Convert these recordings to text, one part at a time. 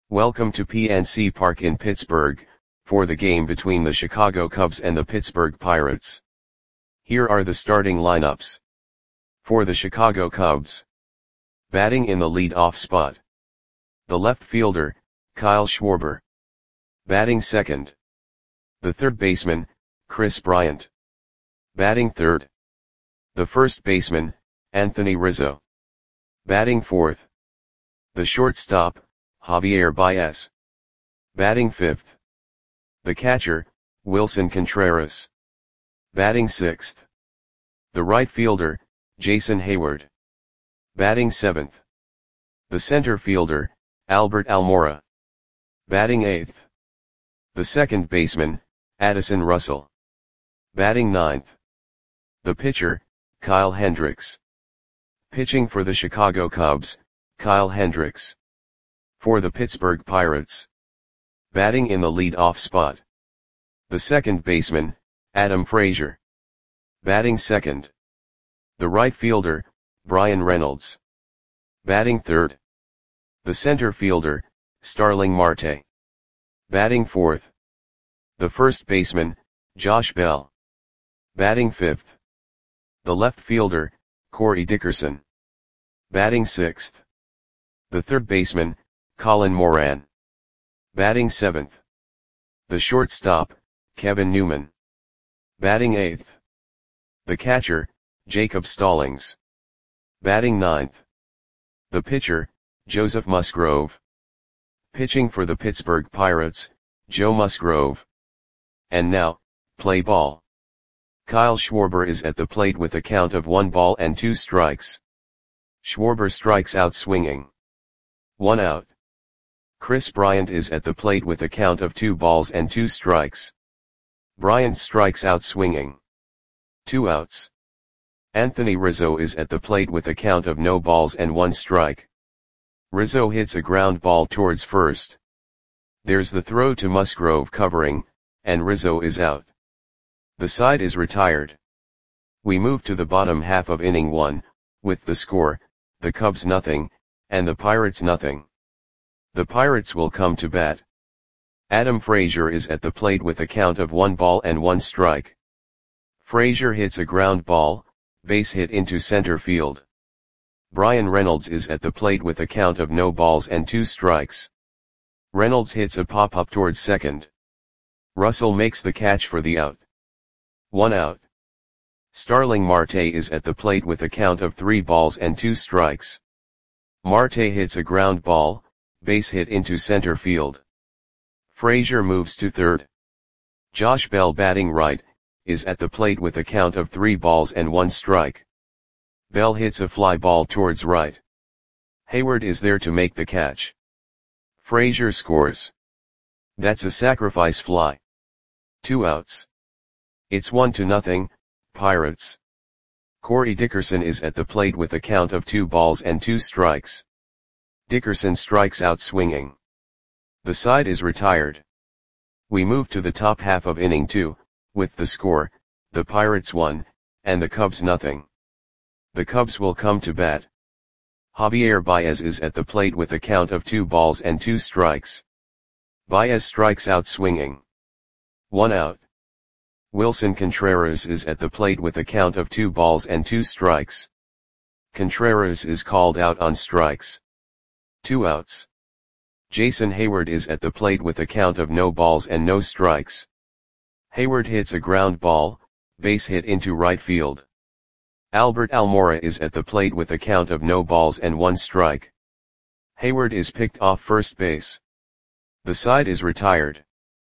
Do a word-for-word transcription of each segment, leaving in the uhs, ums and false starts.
Welcome to P N C Park in Pittsburgh, for the game between the Chicago Cubs and the Pittsburgh Pirates. Here are the starting lineups. For the Chicago Cubs. Batting in the lead-off spot. The left fielder, Kyle Schwarber. Batting second. The third baseman, Kris Bryant. Batting third. The first baseman, Anthony Rizzo. Batting fourth. The shortstop, Javier Baez. Batting fifth. The catcher, Willson Contreras. Batting sixth. The right fielder, Jason Heyward. Batting seventh. The center fielder, Albert Almora. Batting eighth. The second baseman, Addison Russell. Batting ninth. The pitcher, Kyle Hendricks. Pitching for the Chicago Cubs, Kyle Hendricks. For the Pittsburgh Pirates. Batting in the lead-off spot. The second baseman, Adam Frazier. Batting second. The right fielder, Bryan Reynolds. Batting third. The center fielder, Starling Marte. Batting fourth. The first baseman, Josh Bell. Batting fifth. The left fielder, Corey Dickerson. Batting sixth. The third baseman, Colin Moran. Batting seventh. The shortstop, Kevin Newman. Batting eighth. The catcher, Jacob Stallings. Batting ninth. The pitcher, Joseph Musgrove. Pitching for the Pittsburgh Pirates, Joe Musgrove. And now, play ball. Kyle Schwarber is at the plate with a count of one ball and two strikes. Schwarber strikes out swinging. One out. Kris Bryant is at the plate with a count of two balls and two strikes. Bryant strikes out swinging. Two outs. Anthony Rizzo is at the plate with a count of no balls and one strike. Rizzo hits a ground ball towards first. There's the throw to Musgrove covering, and Rizzo is out. The side is retired. We move to the bottom half of inning one, with the score, the Cubs nothing, and the Pirates nothing. The Pirates will come to bat. Adam Frazier is at the plate with a count of one ball and one strike. Frazier hits a ground ball, base hit into center field. Bryan Reynolds is at the plate with a count of no balls and two strikes. Reynolds hits a pop-up towards second. Russell makes the catch for the out. One out. Starling Marte is at the plate with a count of three balls and two strikes. Marte hits a ground ball, base hit into center field. Frazier moves to third. Josh Bell, batting right, is at the plate with a count of three balls and one strike. Bell hits a fly ball towards right. Heyward is there to make the catch. Frazier scores. That's a sacrifice fly. Two outs. It's one to nothing, Pirates. Corey Dickerson is at the plate with a count of two balls and two strikes. Dickerson strikes out swinging. The side is retired. We move to the top half of inning two, with the score, the Pirates one, and the Cubs nothing. The Cubs will come to bat. Javier Baez is at the plate with a count of two balls and two strikes. Baez strikes out swinging. One out. Willson Contreras is at the plate with a count of two balls and two strikes. Contreras is called out on strikes. Two outs. Jason Heyward is at the plate with a count of no balls and no strikes. Heyward hits a ground ball, base hit into right field. Albert Almora is at the plate with a count of no balls and one strike. Heyward is picked off first base. The side is retired.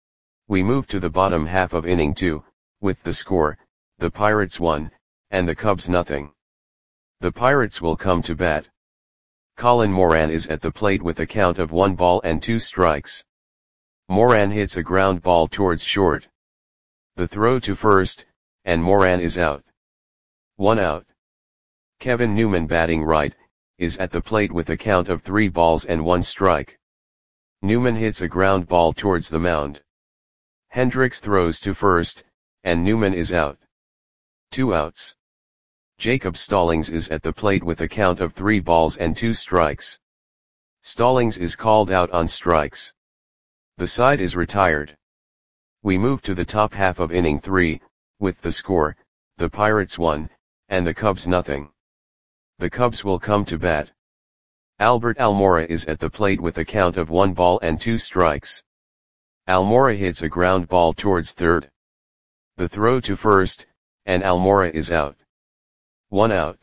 We move to the bottom half of inning two, with the score, the Pirates one, and the Cubs nothing. The Pirates will come to bat. Colin Moran is at the plate with a count of one ball and two strikes. Moran hits a ground ball towards short. The throw to first, and Moran is out. One out. Kevin Newman, batting right, is at the plate with a count of three balls and one strike. Newman hits a ground ball towards the mound. Hendricks throws to first, and Newman is out. Two outs. Jacob Stallings is at the plate with a count of three balls and two strikes. Stallings is called out on strikes. The side is retired. We move to the top half of inning three, with the score, the Pirates one, and the Cubs nothing. The Cubs will come to bat. Albert Almora is at the plate with a count of one ball and two strikes. Almora hits a ground ball towards third. The throw to first, and Almora is out. One out.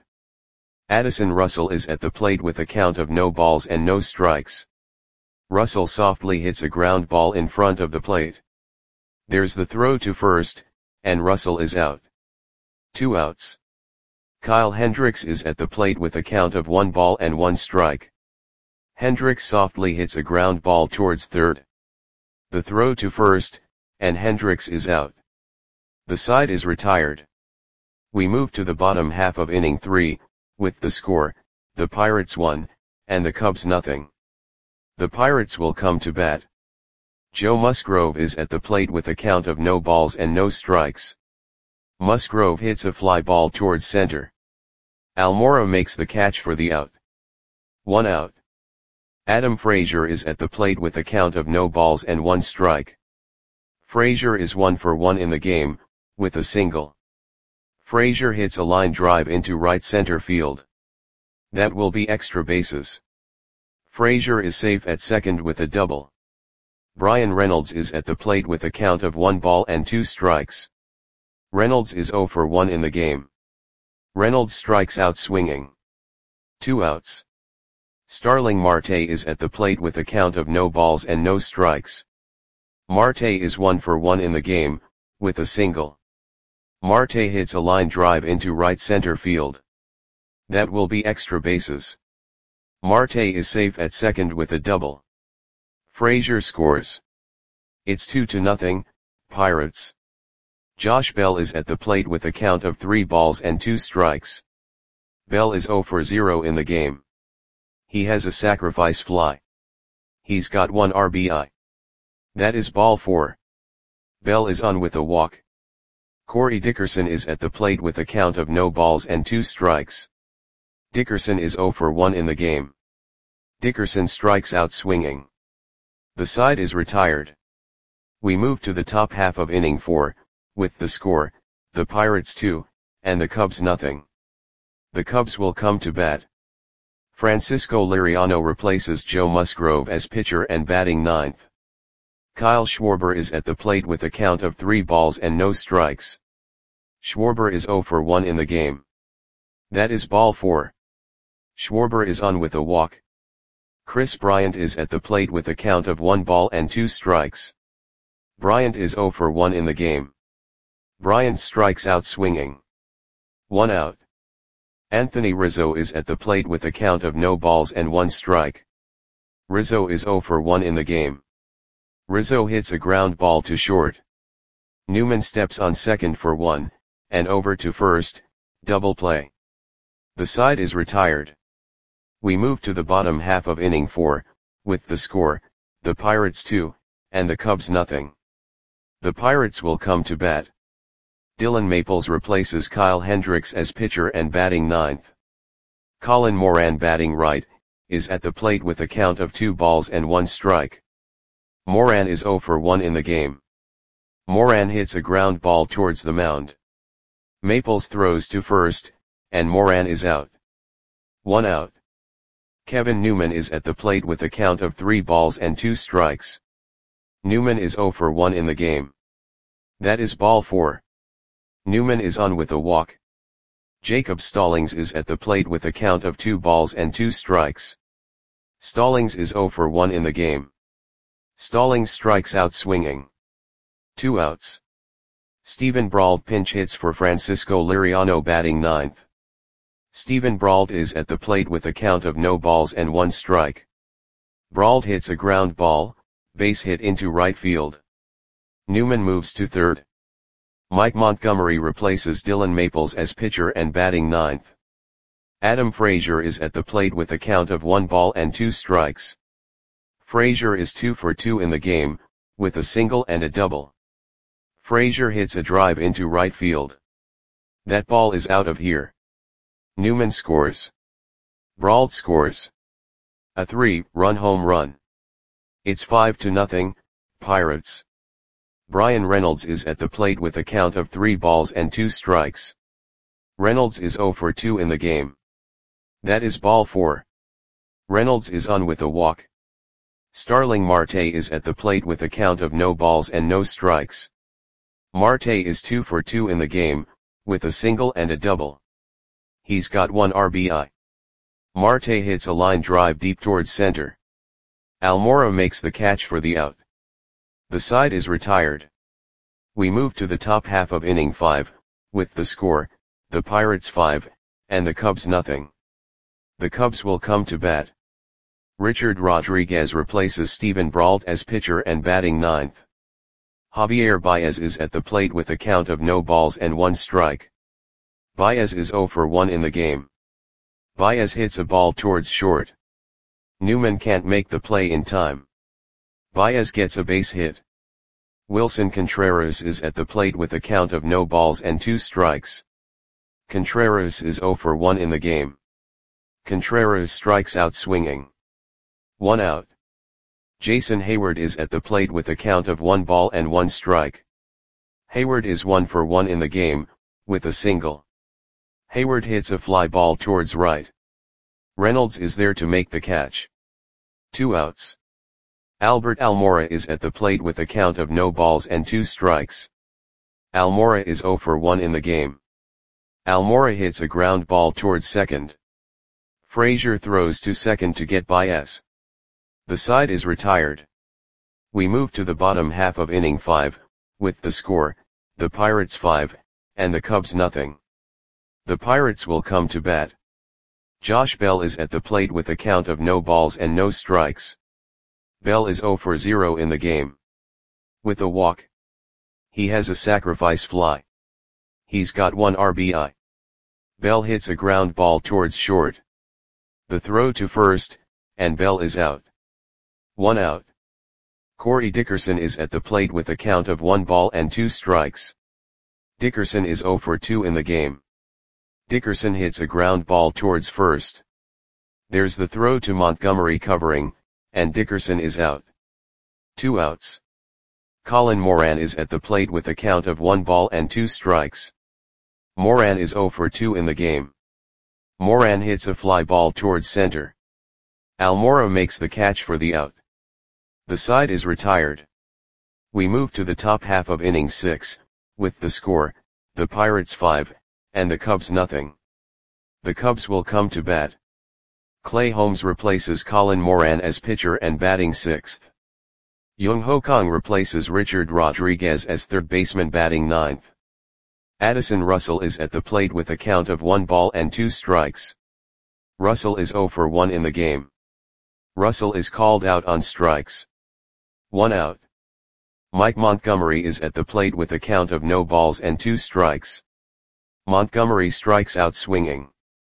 Addison Russell is at the plate with a count of no balls and no strikes. Russell softly hits a ground ball in front of the plate. There's the throw to first, and Russell is out. Two outs. Kyle Hendricks is at the plate with a count of one ball and one strike. Hendricks softly hits a ground ball towards third. The throw to first, and Hendricks is out. The side is retired. We move to the bottom half of inning three, with the score, the Pirates one, and the Cubs nothing. The Pirates will come to bat. Joe Musgrove is at the plate with a count of no balls and no strikes. Musgrove hits a fly ball towards center. Almora makes the catch for the out. One out. Adam Frazier is at the plate with a count of no balls and one strike. Frazier is one for one in the game, with a single. Frazier hits a line drive into right center field. That will be extra bases. Frazier is safe at second with a double. Brian Reynolds is at the plate with a count of one ball and two strikes. Reynolds is zero for one in the game. Reynolds strikes out swinging. Two outs. Starling Marte is at the plate with a count of no balls and no strikes. Marte is one for one in the game, with a single. Marte hits a line drive into right center field. That will be extra bases. Marte is safe at second with a double. Frazier scores. It's two to nothing, Pirates. Josh Bell is at the plate with a count of three balls and two strikes. Bell is zero for zero in the game. He has a sacrifice fly. He's got one R B I. That is ball four. Bell is on with a walk. Corey Dickerson is at the plate with a count of no balls and two strikes. Dickerson is zero for one in the game. Dickerson strikes out swinging. The side is retired. We move to the top half of inning four, with the score, the Pirates two, and the Cubs nothing. The Cubs will come to bat. Francisco Liriano replaces Joe Musgrove as pitcher and batting ninth. Kyle Schwarber is at the plate with a count of three balls and no strikes. Schwarber is zero for one in the game. That is ball four. Schwarber is on with a walk. Chris Bryant is at the plate with a count of one ball and two strikes. Bryant is zero for one in the game. Bryant strikes out swinging. One out. Anthony Rizzo is at the plate with a count of no balls and one strike. Rizzo is zero for one in the game. Rizzo hits a ground ball to short. Newman steps on second for one, and over to first, double play. The side is retired. We move to the bottom half of inning four, with the score, the Pirates two, and the Cubs nothing. The Pirates will come to bat. Dylan Maples replaces Kyle Hendricks as pitcher and batting ninth. Colin Moran, batting right, is at the plate with a count of two balls and one strike. Moran is zero for one in the game. Moran hits a ground ball towards the mound. Maples throws to first, and Moran is out. One out. Kevin Newman is at the plate with a count of three balls and two strikes. Newman is zero for one in the game. That is ball four. Newman is on with a walk. Jacob Stallings is at the plate with a count of two balls and two strikes. Stallings is zero for one in the game. Stallings strikes out swinging. Two outs. Steven Brault pinch hits for Francisco Liriano, batting ninth. Steven Brault is at the plate with a count of no balls and one strike. Brault hits a ground ball, base hit into right field. Newman moves to third. Mike Montgomery replaces Dylan Maples as pitcher and batting ninth. Adam Frazier is at the plate with a count of one ball and two strikes. Frazier is two for two in the game, with a single and a double. Frazier hits a drive into right field. That ball is out of here. Newman scores. Brault scores. A three-run home run. It's five to nothing, Pirates. Bryan Reynolds is at the plate with a count of three balls and two strikes. Reynolds is oh for two in the game. That is ball four. Reynolds is on with a walk. Starling Marte is at the plate with a count of no balls and no strikes. Marte is two for two in the game, with a single and a double. He's got one R B I. Marte hits a line drive deep towards center. Almora makes the catch for the out. The side is retired. We move to the top half of inning five, with the score, the Pirates five, and the Cubs nothing. The Cubs will come to bat. Richard Rodriguez replaces Steven Brault as pitcher and batting ninth. Javier Baez is at the plate with a count of no balls and one strike. Baez is oh for one in the game. Baez hits a ball towards short. Newman can't make the play in time. Baez gets a base hit. Wilson Contreras is at the plate with a count of no balls and two strikes. Contreras is oh for one in the game. Contreras strikes out swinging. One out. Jason Heyward is at the plate with a count of one ball and one strike. Heyward is one for one in the game, with a single. Heyward hits a fly ball towards right. Reynolds is there to make the catch. Two outs. Albert Almora is at the plate with a count of no balls and two strikes. Almora is oh for one in the game. Almora hits a ground ball towards second. Frazier throws to second to get Baez. The side is retired. We move to the bottom half of inning five, with the score, the Pirates five, and the Cubs nothing. The Pirates will come to bat. Josh Bell is at the plate with a count of no balls and no strikes. Bell is oh for zero in the game. With a walk. He has a sacrifice fly. He's got one R B I. Bell hits a ground ball towards short. The throw to first, and Bell is out. One out. Corey Dickerson is at the plate with a count of one ball and two strikes. Dickerson is oh for two in the game. Dickerson hits a ground ball towards first. There's the throw to Montgomery covering, and Dickerson is out. Two outs. Colin Moran is at the plate with a count of one ball and two strikes. Moran is oh for two in the game. Moran hits a fly ball towards center. Almora makes the catch for the out. The side is retired. We move to the top half of inning six, with the score, the Pirates five, and the Cubs nothing. The Cubs will come to bat. Clay Holmes replaces Colin Moran as pitcher and batting sixth. Young Ho Kang replaces Richard Rodriguez as third baseman batting ninth. Addison Russell is at the plate with a count of one ball and two strikes. Russell is oh for one in the game. Russell is called out on strikes. One out. Mike Montgomery is at the plate with a count of no balls and two strikes. Montgomery strikes out swinging.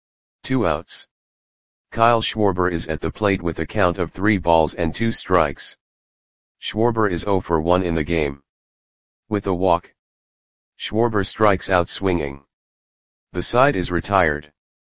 Two outs. Kyle Schwarber is at the plate with a count of three balls and two strikes. Schwarber is oh for one in the game. With a walk. Schwarber strikes out swinging. The side is retired.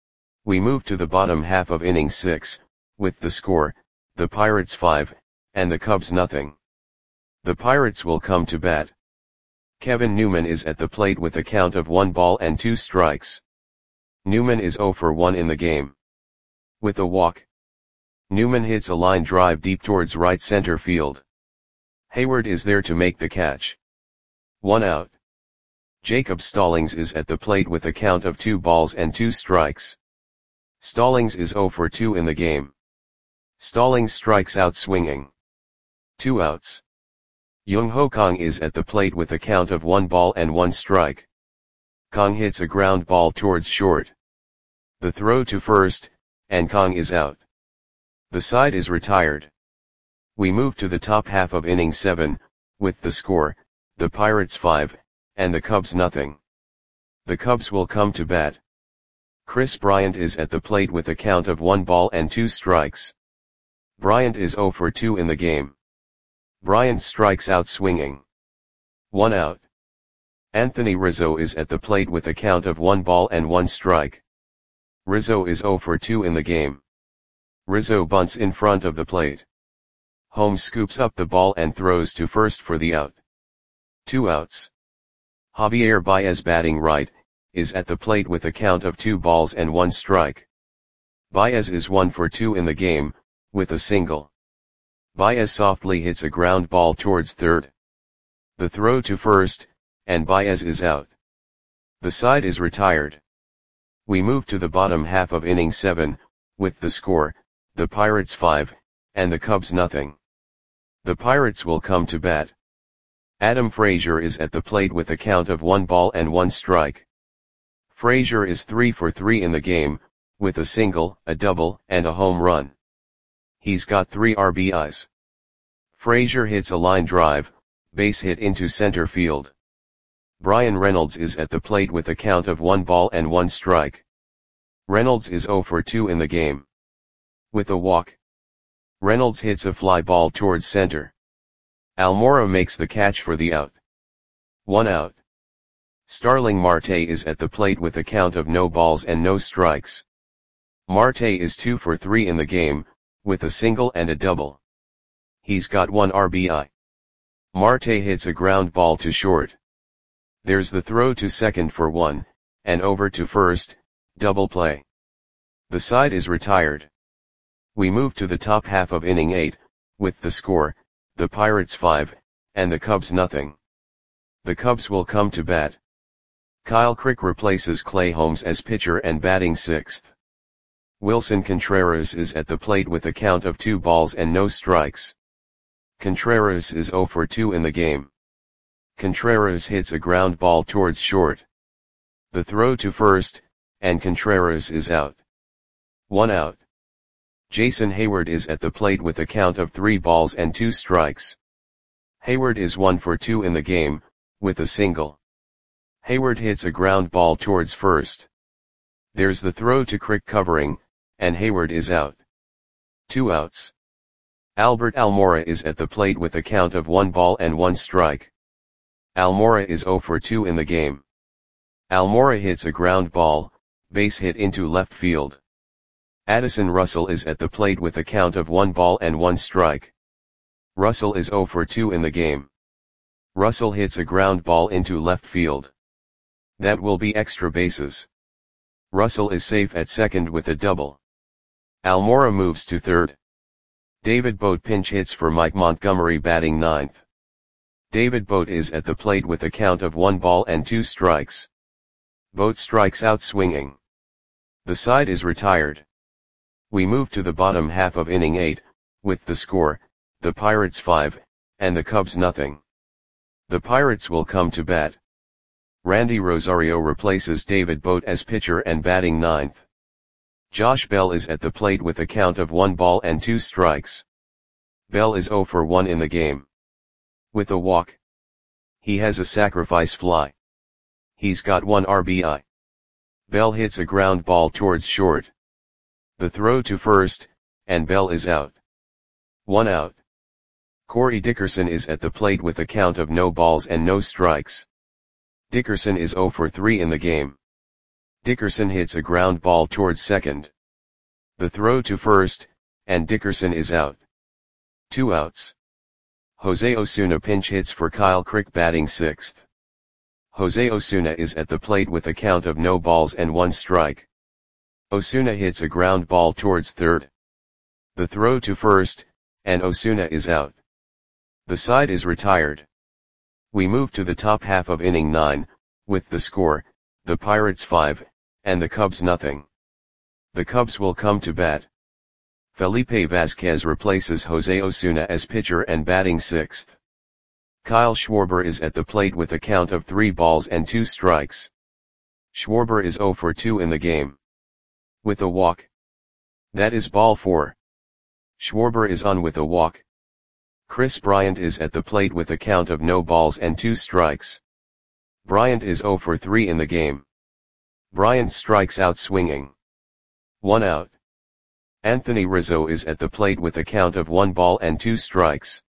We move to the bottom half of inning six, with the score, the Pirates five, and the Cubs nothing. The Pirates will come to bat. Kevin Newman is at the plate with a count of one ball and two strikes. Newman is oh for one in the game. With a walk. Newman hits a line drive deep towards right center field. Heyward is there to make the catch. One out. Jacob Stallings is at the plate with a count of two balls and two strikes. Stallings is oh for two in the game. Stallings strikes out swinging. Two outs. Young Ho Kang is at the plate with a count of one ball and one strike. Kang hits a ground ball towards short. The throw to first, and Kang is out. The side is retired. We move to the top half of inning seven, with the score, the Pirates five, and the Cubs nothing. The Cubs will come to bat. Chris Bryant is at the plate with a count of one ball and two strikes. Bryant is oh for two in the game. Bryant strikes out swinging. One out. Anthony Rizzo is at the plate with a count of one ball and one strike. Rizzo is oh for two in the game. Rizzo bunts in front of the plate. Holmes scoops up the ball and throws to first for the out. Two outs. Javier Baez, batting right, is at the plate with a count of two balls and one strike. Baez is one for two in the game, with a single. Baez softly hits a ground ball towards third. The throw to first, and Baez is out. The side is retired. We move to the bottom half of inning seven, with the score, the Pirates five, and the Cubs nothing. The Pirates will come to bat. Adam Frazier is at the plate with a count of one ball and one strike. Frazier is three for three in the game, with a single, a double, and a home run. He's got three R B Is. Frazier hits a line drive, base hit into center field. Bryan Reynolds is at the plate with a count of one ball and one strike. Reynolds is zero for two in the game. With a walk. Reynolds hits a fly ball towards center. Almora makes the catch for the out. One out. Starling Marte is at the plate with a count of no balls and no strikes. Marte is two for three in the game, with a single and a double. He's got one R B I. Marte hits a ground ball to short. There's the throw to second for one, and over to first, double play. The side is retired. We move to the top half of inning eight, with the score, the Pirates five, and the Cubs nothing. The Cubs will come to bat. Kyle Crick replaces Clay Holmes as pitcher and batting sixth. Wilson Contreras is at the plate with a count of two balls and no strikes. Contreras is zero for two in the game. Contreras hits a ground ball towards short. The throw to first, and Contreras is out. One out. Jason Hayward is at the plate with a count of three balls and two strikes. Hayward is one for two in the game, with a single. Hayward hits a ground ball towards first. There's the throw to Crick covering, and Hayward is out. Two outs. Albert Almora is at the plate with a count of one ball and one strike. Almora is zero for two in the game. Almora hits a ground ball, base hit into left field. Addison Russell is at the plate with a count of one ball and one strike. Russell is zero for two in the game. Russell hits a ground ball into left field. That will be extra bases. Russell is safe at second with a double. Almora moves to third. David Bote pinch hits for Mike Montgomery, batting ninth. David Bote is at the plate with a count of one ball and two strikes. Bote strikes out swinging. The side is retired. We move to the bottom half of inning eight, with the score, the Pirates five, and the Cubs nothing. The Pirates will come to bat. Randy Rosario replaces David Bote as pitcher and batting ninth. Josh Bell is at the plate with a count of one ball and two strikes. Bell is zero for one in the game. With a walk. He has a sacrifice fly. He's got one R B I. Bell hits a ground ball towards short. The throw to first, and Bell is out. One out. Corey Dickerson is at the plate with a count of no balls and no strikes. Dickerson is zero for three in the game. Dickerson hits a ground ball towards second. The throw to first, and Dickerson is out. Two outs. Jose Osuna pinch hits for Kyle Crick, batting sixth. Jose Osuna is at the plate with a count of no balls and one strike. Osuna hits a ground ball towards third. The throw to first, and Osuna is out. The side is retired. We move to the top half of inning nine, with the score, the Pirates five, and the Cubs nothing. The Cubs will come to bat. Felipe Vasquez replaces Jose Osuna as pitcher and batting sixth. Kyle Schwarber is at the plate with a count of three balls and two strikes. Schwarber is zero for two in the game. With a walk. That is ball four. Schwarber is on with a walk. Chris Bryant is at the plate with a count of no balls and two strikes. Bryant is zero for three in the game. Bryant strikes out swinging. One out. Anthony Rizzo is at the plate with a count of one ball and two strikes.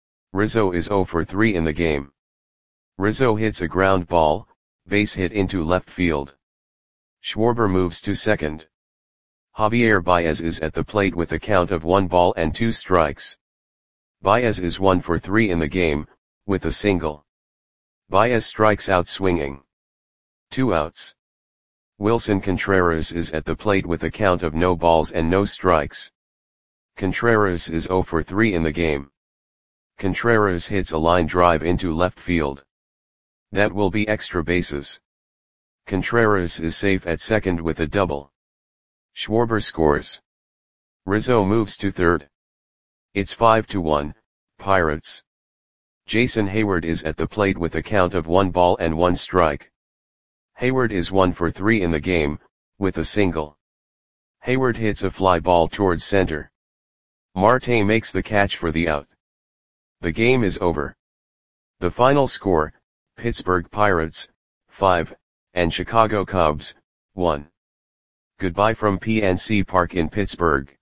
Rizzo is zero for three in the game. Rizzo hits a ground ball, base hit into left field. Schwarber moves to second. Javier Baez is at the plate with a count of one ball and two strikes. Baez is one for three in the game, with a single. Baez strikes out swinging. Two outs. Wilson Contreras is at the plate with a count of no balls and no strikes. Contreras is zero for three in the game. Contreras hits a line drive into left field. That will be extra bases. Contreras is safe at second with a double. Schwarber scores. Rizzo moves to third. It's five to one, Pirates. Jason Heyward is at the plate with a count of one ball and one strike. Heyward is one for three in the game, with a single. Heyward hits a fly ball towards center. Marte makes the catch for the out. The game is over. The final score, Pittsburgh Pirates, five, and Chicago Cubs, one. Goodbye from P N C Park in Pittsburgh.